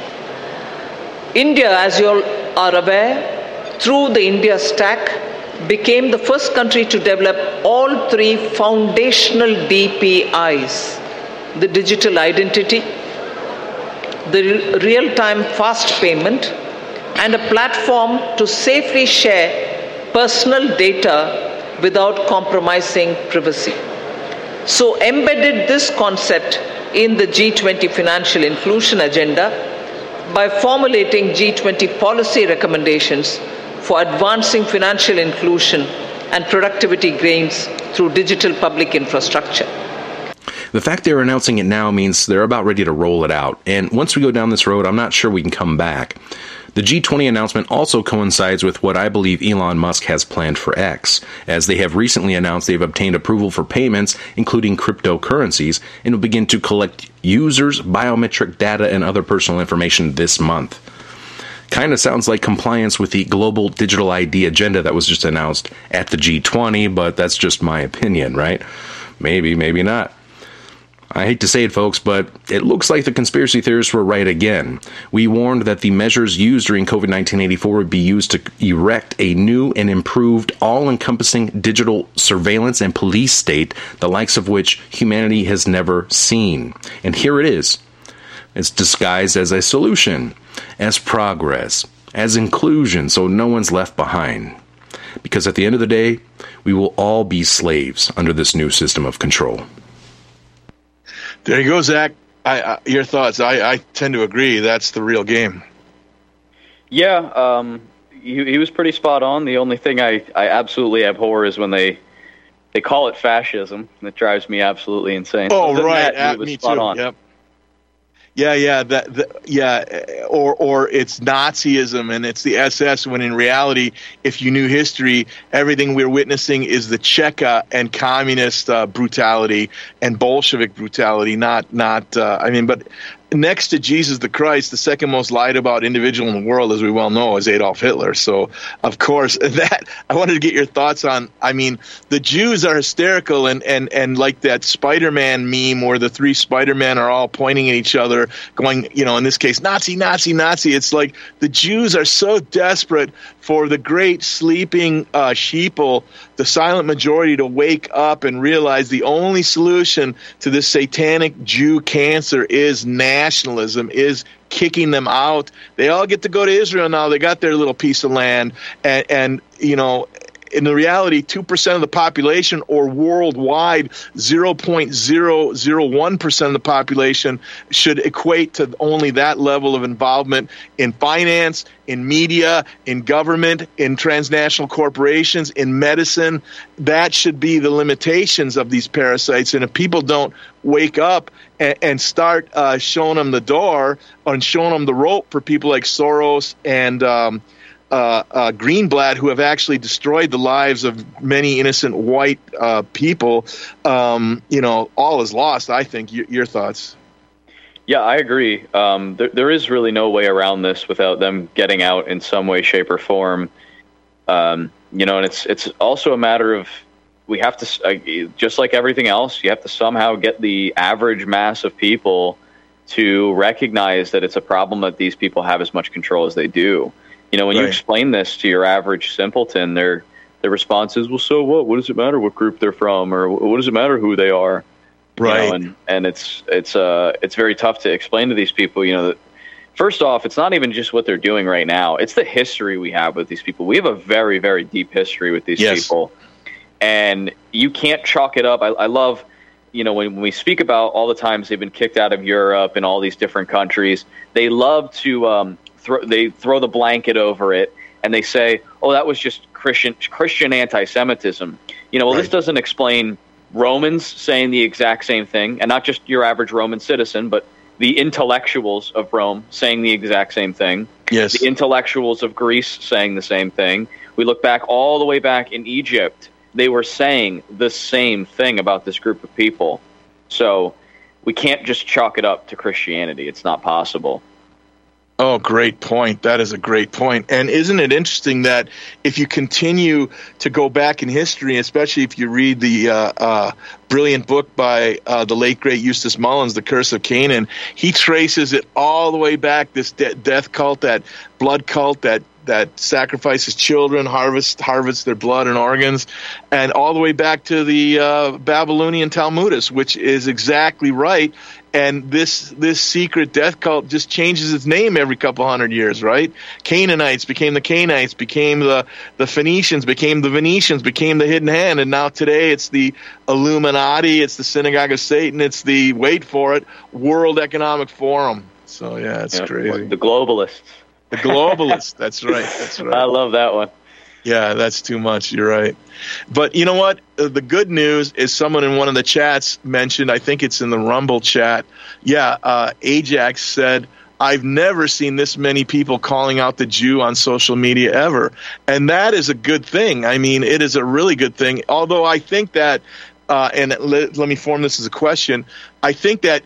India, as you all are aware, through the India Stack, became the first country to develop all three foundational DPIs: the digital identity, the real-time fast payment, and a platform to safely share personal data without compromising privacy. So embedded this concept in the G20 financial inclusion agenda by formulating G20 policy recommendations for advancing financial inclusion and productivity gains through digital public infrastructure. The fact they're announcing it now means they're about ready to roll it out. And once we go down this road, I'm not sure we can come back. The G20 announcement also coincides with what I believe Elon Musk has planned for X, as they have recently announced they've obtained approval for payments, including cryptocurrencies, and will begin to collect users' biometric data and other personal information this month. Kind of sounds like compliance with the global digital ID agenda that was just announced at the G20, but that's just my opinion, right? Maybe, maybe not. I hate to say it, folks, but it looks like the conspiracy theorists were right again. We warned that the measures used during COVID-19 84 would be used to erect a new and improved, all-encompassing digital surveillance and police state, the likes of which humanity has never seen. And here it is. It's disguised as a solution, as progress, as inclusion, so no one's left behind. Because at the end of the day, we will all be slaves under this new system of control. There you go, Zach. Your thoughts. I tend to agree. That's the real game. Yeah, he was pretty spot on. The only thing I absolutely abhor is when they call it fascism. It drives me absolutely insane. Oh, right. That, me too. On. Yep. Yeah. Or it's Nazism and it's the SS, when in reality, if you knew history, everything we're witnessing is the Cheka and communist brutality and Bolshevik brutality. But next to Jesus the Christ, the second most lied about individual in the world, as we well know, is Adolf Hitler. So, of course, that I wanted to get your thoughts on. I mean, the Jews are hysterical, and like that Spider-Man meme where the three Spider-Men are all pointing at each other, going, in this case, Nazi, Nazi, Nazi. It's like the Jews are so desperate for the great sleeping sheeple, the silent majority, to wake up and realize the only solution to this satanic Jew cancer is nationalism, is kicking them out. They all get to go to Israel now. They got their little piece of land, and in the reality, 2% of the population, or worldwide 0.001% of the population, should equate to only that level of involvement in finance, in media, in government, in transnational corporations, in medicine. That should be the limitations of these parasites. And if people don't wake up and start showing them the door and showing them the rope for people like Soros and Greenblatt, who have actually destroyed the lives of many innocent white people, all is lost, I think. Your thoughts? Yeah, I agree. There is really no way around this without them getting out in some way, shape, or form. And it's also a matter of, we have to, just like everything else, you have to somehow get the average mass of people to recognize that it's a problem that these people have as much control as they do. When you explain this to your average simpleton, their response is, well, so what? What does it matter what group they're from, or what does it matter who they are? Right. And it's very tough to explain to these people, that first off, it's not even just what they're doing right now. It's the history we have with these people. We have a very, very deep history with these people. And you can't chalk it up. I love, when we speak about all the times they've been kicked out of Europe and all these different countries, they love to throw the blanket over it, and they say, oh, that was just Christian anti-Semitism. This doesn't explain Romans saying the exact same thing, and not just your average Roman citizen, but the intellectuals of Rome saying the exact same thing. Yes. The intellectuals of Greece saying the same thing. We look back all the way back in Egypt. They were saying the same thing about this group of people. So we can't just chalk it up to Christianity. It's not possible. Oh, great point. That is a great point. And isn't it interesting that if you continue to go back in history, especially if you read the brilliant book by the late, great Eustace Mullins, The Curse of Canaan, he traces it all the way back, this death cult, that blood cult that sacrifices children, harvests their blood and organs, and all the way back to the Babylonian Talmudists, which is exactly right. And this secret death cult just changes its name every couple hundred years, right? Canaanites became the Canaanites, became the Phoenicians, became the Venetians, became the Hidden Hand, and now today it's the Illuminati, it's the Synagogue of Satan, it's the, wait for it, World Economic Forum. So, yeah, it's crazy. The globalists. The globalists, that's right. I love that one. Yeah, that's too much. You're right. But you know what? The good news is someone in one of the chats mentioned, I think it's in the Rumble chat. Yeah, Ajax said, I've never seen this many people calling out the Jew on social media ever. And that is a good thing. I mean, it is a really good thing. Although I think that, and let me form this as a question, I think that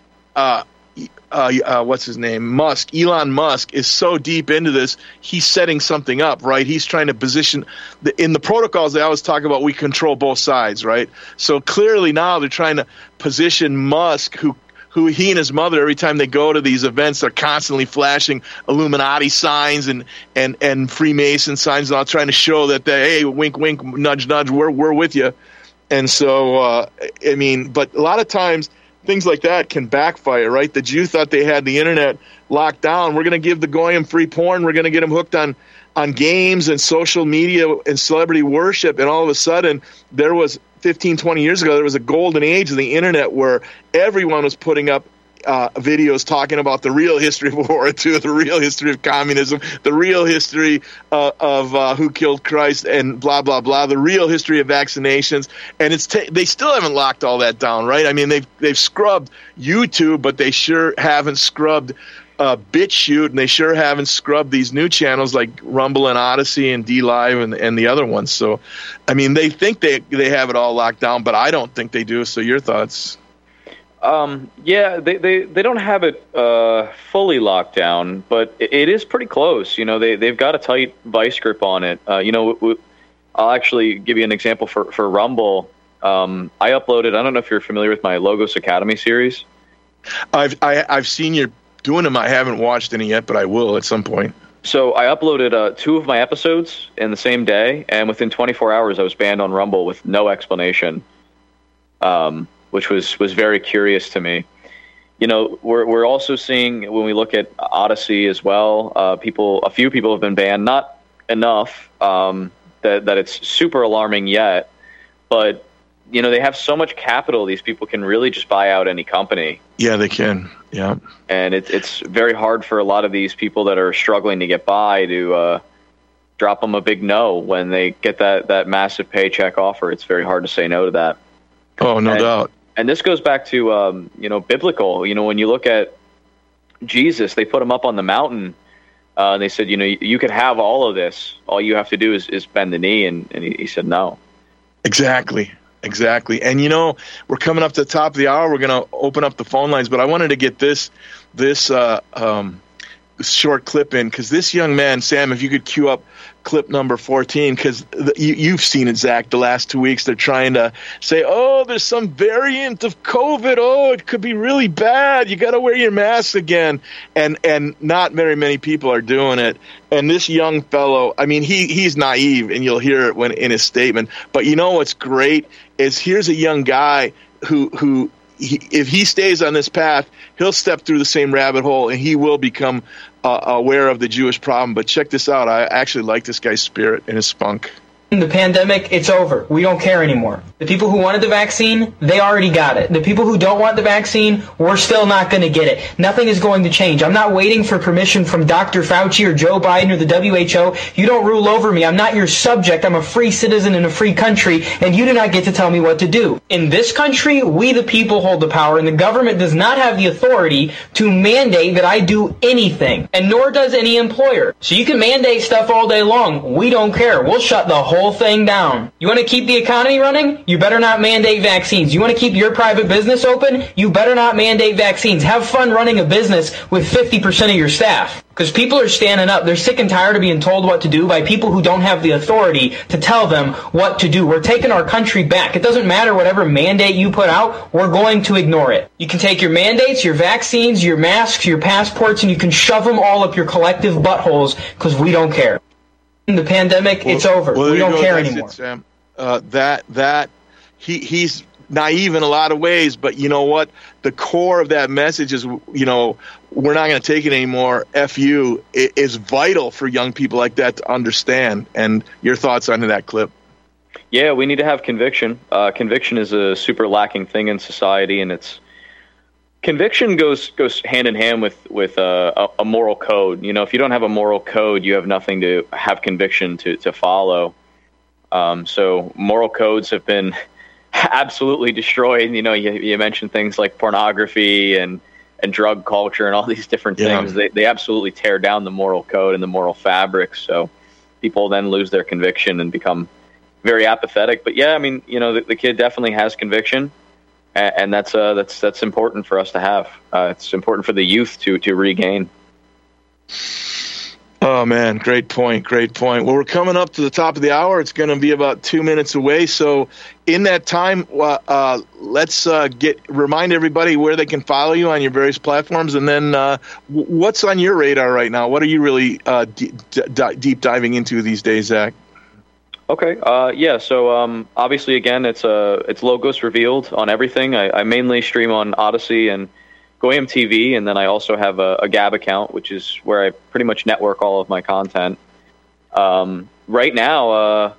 what's his name? Elon Musk is so deep into this, he's setting something up, right? He's trying to position in the protocols. They always talk about we control both sides, right? So clearly now they're trying to position Musk, who he and his mother, every time they go to these events, they're constantly flashing Illuminati signs and Freemason signs, and all trying to show that hey, wink, wink, nudge, nudge, we're with you. And so, I mean, but a lot of times things like that can backfire, right? The Jew thought they had the internet locked down. We're going to give the Goyim free porn. We're going to get them hooked on games and social media and celebrity worship. And all of a sudden, there was 15, 20 years ago, there was a golden age of the internet where everyone was putting up videos talking about the real history of World War II, the real history of communism, the real history of who killed Christ, and blah, blah, blah, the real history of vaccinations. And they still haven't locked all that down, right? I mean, they've scrubbed YouTube, but they sure haven't scrubbed BitChute, and they sure haven't scrubbed these new channels like Rumble and Odyssey and DLive and the other ones. So, I mean, they think they have it all locked down, but I don't think they do. So your thoughts? Yeah, they don't have it fully locked down, but it is pretty close. You know, they've got a tight vice grip on it. You know, I'll actually give you an example for Rumble. I uploaded. I don't know if you're familiar with my Logos Academy series. I've seen you doing them. I haven't watched any yet, but I will at some point. So I uploaded 2 of my episodes in the same day, and within 24 hours, I was banned on Rumble with no explanation. Which was very curious to me. You know, we're also seeing, when we look at Odyssey as well, a few people have been banned, not enough that it's super alarming yet, but you know, they have so much capital, these people can really just buy out any company. Yeah, they can. Yeah. And it's very hard for a lot of these people that are struggling to get by to drop them a big no when they get that massive paycheck offer. It's very hard to say no to that. Oh, no doubt. And this goes back to, you know, biblical. You know, when you look at Jesus, they put him up on the mountain. And they said, you know, you could have all of this. All you have to do is bend the knee. And he said no. Exactly. And, you know, we're coming up to the top of the hour. We're going to open up the phone lines. But I wanted to get this short clip in, because this young man, Sam, if you could cue up clip number 14, because you've seen it, Zach, the last 2 weeks. They're trying to say, oh, there's some variant of COVID. Oh, it could be really bad. You got to wear your mask again. And not very many people are doing it. And this young fellow, I mean, he's naive, and you'll hear it when in his statement. But you know what's great is here's a young guy who if he stays on this path, he'll step through the same rabbit hole, and he will become aware of the Jewish problem. But check this out. I actually like this guy's spirit and his spunk. The pandemic, it's over. We don't care anymore. The people who wanted the vaccine, they already got it. The people who don't want the vaccine, we're still not going to get it. Nothing is going to change. I'm not waiting for permission from Dr. Fauci or Joe Biden or the WHO. You don't rule over me. I'm not your subject. I'm a free citizen in a free country, and you do not get to tell me what to do. In this country, we the people hold the power, and the government does not have the authority to mandate that I do anything, and nor does any employer. So you can mandate stuff all day long. We don't care. We'll shut the whole thing down. You want to keep the economy running? You better not mandate vaccines. You want to keep your private business open? You better not mandate vaccines. Have fun running a business with 50% of your staff. Because people are standing up. They're sick and tired of being told what to do by people who don't have the authority to tell them what to do. We're taking our country back. It doesn't matter whatever mandate you put out, we're going to ignore it. You can take your mandates, your vaccines, your masks, your passports, and you can shove them all up your collective buttholes because we don't care. The pandemic, it's over. We don't care anymore. Sam. He's naive in a lot of ways, but you know what? The core of that message is, we're not going to take it anymore. F you. It is vital for young people like that to understand. And your thoughts on that clip? Yeah, we need to have conviction. Conviction is a super lacking thing in society, and conviction goes hand in hand with a moral code. If you don't have a moral code, you have nothing to have conviction to follow. So moral codes have been absolutely destroyed. You mentioned things like pornography and drug culture and all these different things. They absolutely tear down the moral code and the moral fabric. So people then lose their conviction and become very apathetic. But yeah, the kid definitely has conviction, and that's important for us to have. It's important for the youth to regain. Oh, man, great point. Well, we're coming up to the top of the hour. It's going to be about 2 minutes away. So in that time, let's remind everybody where they can follow you on your various platforms. And then what's on your radar right now? What are you really deep diving into these days, Zach? Okay. So obviously, again, it's Logos Revealed on everything. I mainly stream on Odyssey and GoAM TV, and then I also have a Gab account, which is where I pretty much network all of my content. Right now,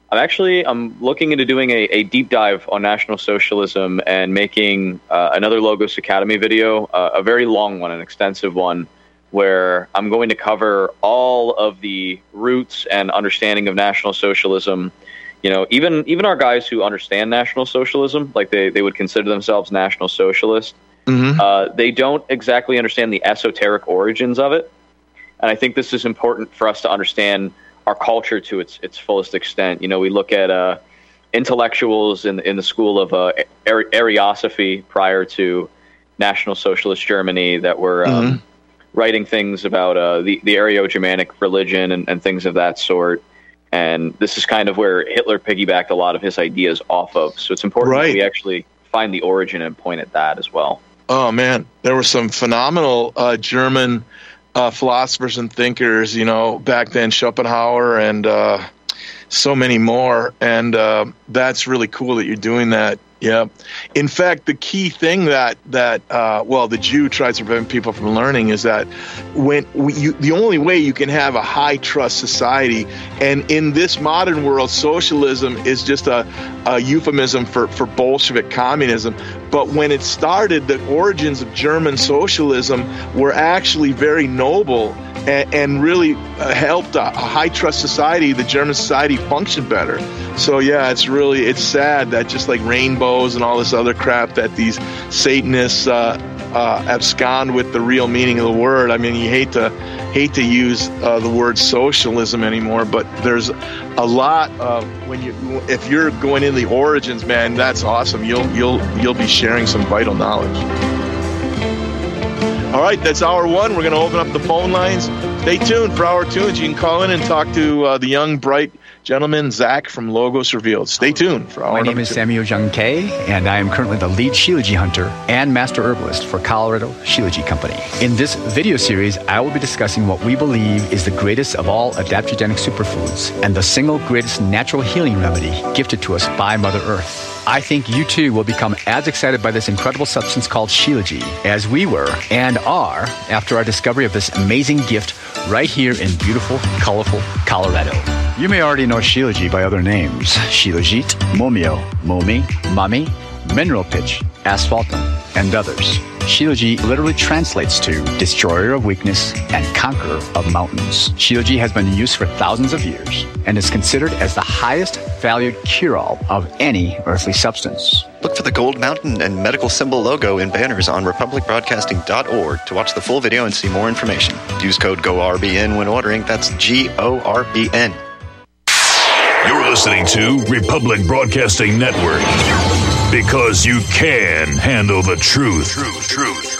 I'm looking into doing a deep dive on National Socialism and making another Logos Academy video, a very long one, an extensive one, where I'm going to cover all of the roots and understanding of National Socialism. Even our guys who understand National Socialism, like they would consider themselves National Socialists, they don't exactly understand the esoteric origins of it. And I think this is important for us to understand our culture to its fullest extent. We look at intellectuals in the school of Ariosophy prior to National Socialist Germany that were writing things about the Aryo-Germanic religion and things of that sort. And this is kind of where Hitler piggybacked a lot of his ideas off of. So it's important that we actually find the origin and point at that as well. Oh, man, there were some phenomenal German philosophers and thinkers, back then, Schopenhauer and so many more. And that's really cool that you're doing that. Yeah. In fact, the key thing that the Jew tries to prevent people from learning is that the only way you can have a high trust society, and in this modern world, socialism is just a euphemism for Bolshevik communism. But when it started, the origins of German socialism were actually very noble and really helped a high trust society, the German society, function better. So yeah, it's sad that just like rainbows and all this other crap that these Satanists abscond with the real meaning of the word. You hate to use the word socialism anymore, but there's a lot of if you're going in the origins, man, that's awesome. You'll be sharing some vital knowledge. All right, that's hour one. We're going to open up the phone lines. Stay tuned for hour two. You can call in and talk to the young, bright gentleman, Zach from Logos Revealed. Stay tuned for hour number two. My name is Samuel Jung Kay, and I am currently the lead Shilajit hunter and master herbalist for Colorado Shilajit Company. In this video series, I will be discussing what we believe is the greatest of all adaptogenic superfoods and the single greatest natural healing remedy gifted to us by Mother Earth. I think you too will become as excited by this incredible substance called Shilajit as we were and are after our discovery of this amazing gift right here in beautiful, colorful Colorado. You may already know Shilajit by other names: Shilajit, Momio, Momi, Mami, Mineral Pitch, Asphaltum, and others. Shilajit literally translates to destroyer of weakness and conqueror of mountains. Shilajit has been in use for thousands of years and is considered as the highest valued cure-all of any earthly substance. Look for the Gold Mountain and medical symbol logo in banners on republicbroadcasting.org to watch the full video and see more information. Use code GORBN when ordering. That's GORBN. You're listening to Republic Broadcasting Network, because you can handle the truth.